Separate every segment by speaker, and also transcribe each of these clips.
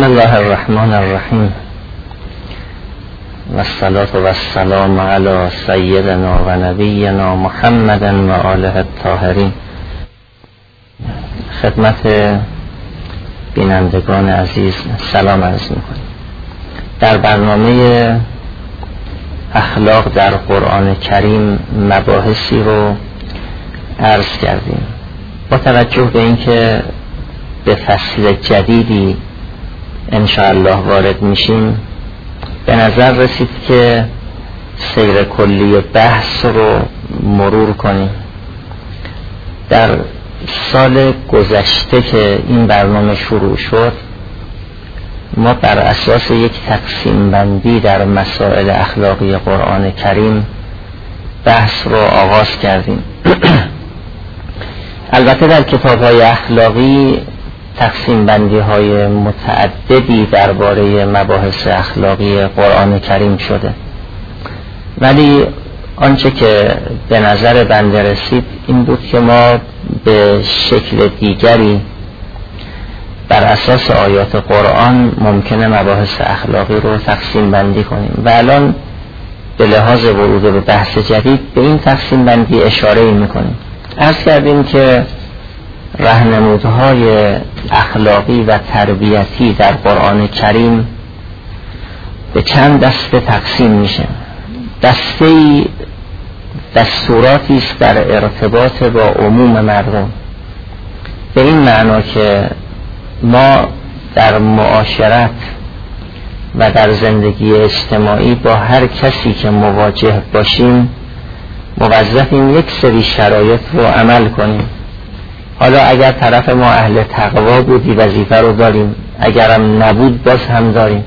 Speaker 1: بسم الله الرحمن الرحیم و الصلاة و السلام علی سیدنا و نبینا محمد و آله الطاهرین. خدمت بینندگان عزیز سلام عرض می‌کنم. در برنامه اخلاق در قرآن کریم مباحثی رو عرض کردیم. با توجه به اینکه به فصل جدیدی انشاءالله وارد میشیم، به نظر رسید که سیر کلی بحث رو مرور کنیم. در سال گذشته که این برنامه شروع شد، ما بر اساس یک تقسیم بندی در مسائل اخلاقی قرآن کریم بحث رو آغاز کردیم. البته در کتاب‌های اخلاقی تقسیم بندی های متعددی درباره مباحث اخلاقی قرآن کریم شده، ولی آنچه که به نظر بنده رسید این بود که ما به شکل دیگری بر اساس آیات قرآن ممکنه مباحث اخلاقی رو تقسیم بندی کنیم و الان به لحاظ ورود به بحث جدید به این تقسیم بندی اشاره میکنیم. عرض کردیم که راهنمودهای اخلاقی و تربیتی در قرآن کریم به چند دسته تقسیم میشه. دسته‌ای دستوراتی است در ارتباط با عموم مردم، به این معنا که ما در معاشرت و در زندگی اجتماعی با هر کسی که مواجه باشیم موظفیم یک سری شرایط رو عمل کنیم. حالا اگر طرف ما اهل تقوا بودی وظیفه رو داریم، اگرم نبود باز هم داریم.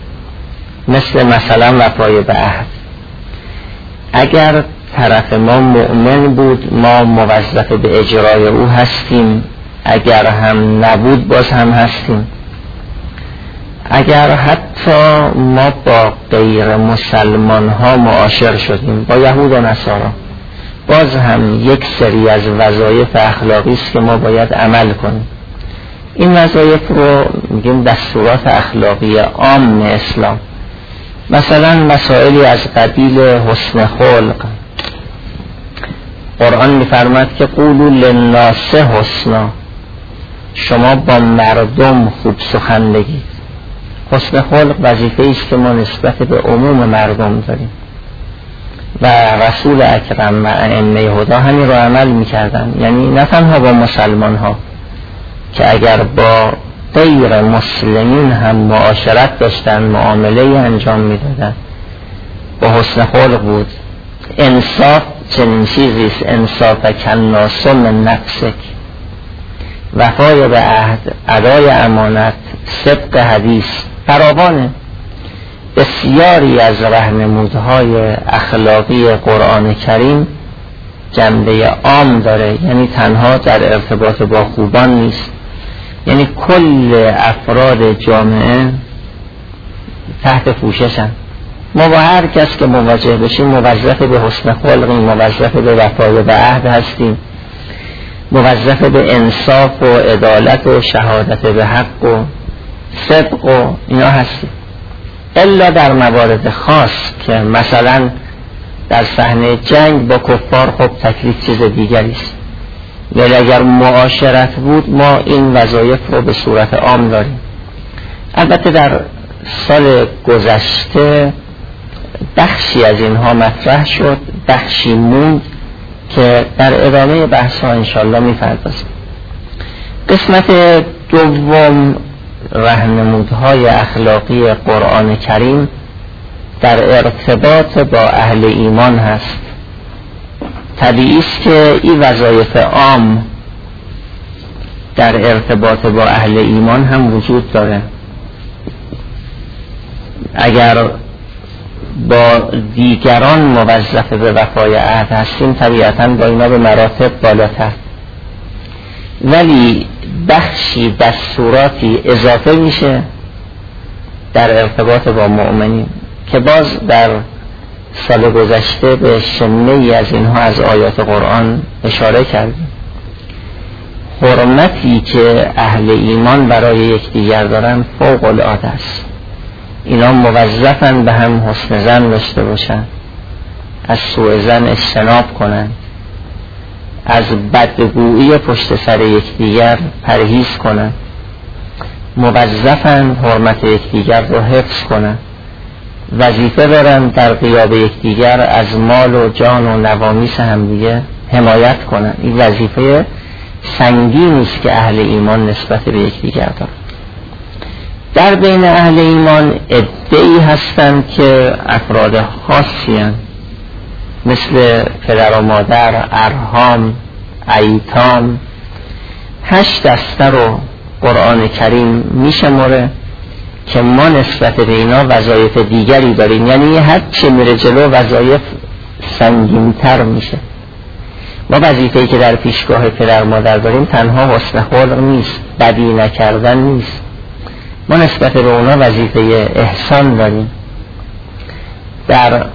Speaker 1: مثلا وفای به عهد. اگر طرف ما مؤمن بود ما موظف به اجرای او هستیم، اگر هم نبود باز هم هستیم. اگر حتی ما با غیر مسلمان ها معاشر شدیم، با یهود و نصارا، باز هم یک سری از وظایف اخلاقی است که ما باید عمل کنیم. این وظایف رو میگیم دستورات اخلاقی عام اسلام. مثلا مسائلی از قبیل حسن خلق. قرآن میفرماد که قولوا للناس حسنا، شما با مردم خوب سخن بگید. حسن خلق وظیفه‌ای است که ما نسبت به عموم مردم داریم و رسول اکرم و ائمه هدا همین رو عمل میکردن. یعنی نه تنها با مسلمان ها که اگر با غیر مسلمین هم معاشرت داشتن، معامله انجام میدادن، با حسن خلق بود. انصاف چنین چیزی است، انصاف کناس من نفسک، وفای به عهد، ادای امانت، صدق حدیث، فراوانه. بسیاری از راهنمودهای اخلاقی قرآن کریم جنبه عام داره، یعنی تنها در ارتباط با خوبان نیست، یعنی کل افراد جامعه تحت پوششن. ما با هر کس که مواجه بشیم موظف به حسن خلقیم، موظف به وفای به عهد هستیم، موظف به انصاف و عدالت و شهادت به حق و صدق و اینا هستیم. الا در موارد خاص که مثلا در صحنه جنگ با کفار، خب تکلیف چیز دیگری است. ولی اگر معاشرت بود ما این وظایف رو به صورت عام داریم. البته در سال گذشته بخشی از اینها مطرح شد، بخشی موند که در ادامه بحث ها انشاءالله می‌پردازیم. قسمت دوم راهنمودهای اخلاقی قرآن کریم در ارتباط با اهل ایمان هست. طبیعی است که این وظایف عام در ارتباط با اهل ایمان هم وجود داره. اگر با دیگران موظف به وفای عهد هستیم طبیعتاً با اینا به مراتب بالاتر، ولی بخشی دستوراتی اضافه میشه در ارتباط با مؤمنین که باز در سال گذشته به شمنه‌ای از اینها از آیات قرآن اشاره کردیم. حرمتی که اهل ایمان برای یکدیگر دارن فوق العاده است. اینا موظفن به هم حسن ظن داشته باشن، از سوء ظن اجتناب کنن، از بدگویی پشت سر یکدیگر پرهیز کنن، موظفن حرمت یکدیگر رو حفظ کنن، وظیفه دارن در غیاب یکدیگر از مال و جان و نوامیس همدیگه حمایت کنن. این وظیفه سنگینی است که اهل ایمان نسبت به یکدیگر دارن. در بین اهل ایمان عده‌ای هستند که افراد خاصی هستند، مثل پدر و مادر، ارحام، ایتام. 8 دسته رو قرآن کریم میشماره که ما نسبت به اینا وظایف دیگری داریم، یعنی هر چه میره جلو وظایف سنگین‌تر میشه. ما وظیفه‌ای که در پیشگاه پدر مادر داریم تنها حسن خلق نیست، بدی نکردن نیست، ما نسبت به اونا وظیفه احسان داریم. در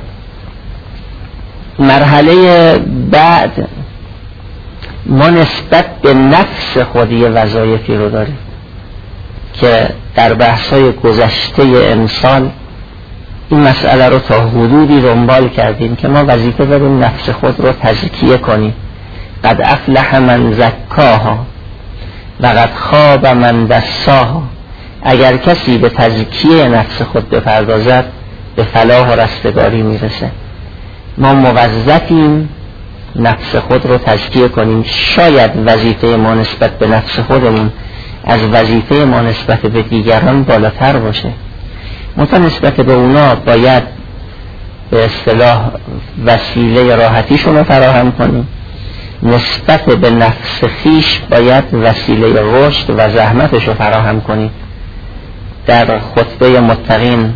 Speaker 1: مرحله بعد ما نسبت به نفس خودی وظایفی رو داریم که در بحث‌های گذشته امسال این مسئله رو تا حدودی دنبال کردیم که ما وظیفه داریم نفس خود رو تزکیه کنیم. قد افلح من زکاها و قد خاب من دساها. اگر کسی به تزکیه نفس خود بپردازد به فلاح و رستگاری میرسه. ما موظفیم نفس خود رو تزکیه کنیم. شاید وظیفه ما نسبت به نفس خودمون از وظیفه ما نسبت به دیگران بالاتر باشه. منتها نسبت به اونا باید به اصطلاح وسیله راحتیشون رو فراهم کنیم، نسبت به نفس خیش باید وسیله رشد و زحمتش رو فراهم کنیم. در خطبه متقین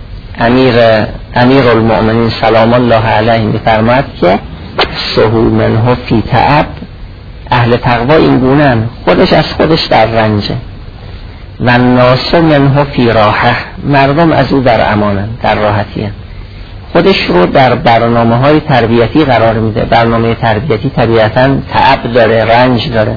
Speaker 1: امیر المؤمنین سلام الله علیه می‌فرماید که سهو منه فی تعب. اهل تقوا این گونه‌اند، خودش از خودش در رنجه. و ناس منه فی راحه، مردم از او در امانن، در راحتیه. خودش رو در برنامه‌های تربیتی قرار میده. برنامه تربیتی طبیعتاً تعب داره، رنج داره.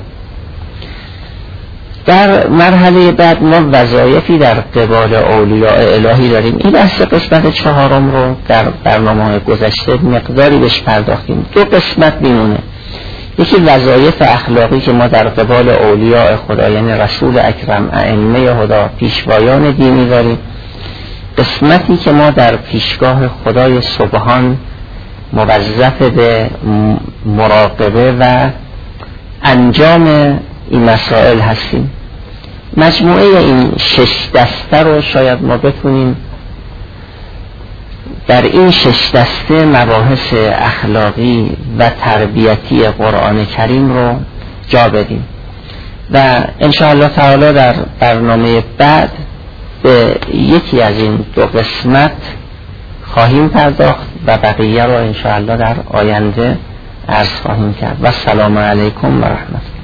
Speaker 1: در مرحله بعد ما وظایفی در قبال اولیاء الهی داریم. این بحث قسمت 4 رو در برنامه‌های گذشته مقداری بهش پرداختیم. 2 قسمت میمونه. یکی وظایف اخلاقی که ما در قبال اولیاء خدا، یعنی رسول اکرم، ائمه هدا، پیشوایان دینی داریم. قسمتی که ما در پیشگاه خدای سبحان موظف به مراقبه و انجام این مسائل هستیم. مجموعه این 6 دسته رو شاید ما بتونیم در این 6 دسته مباحث اخلاقی و تربیتی قرآن کریم رو جا بدیم و انشاءالله تعالی در برنامه بعد به یکی از این 2 قسمت خواهیم پرداخت و بقیه رو انشاءالله در آینده عرض خواهیم کرد. و السلام علیکم و رحمت الله.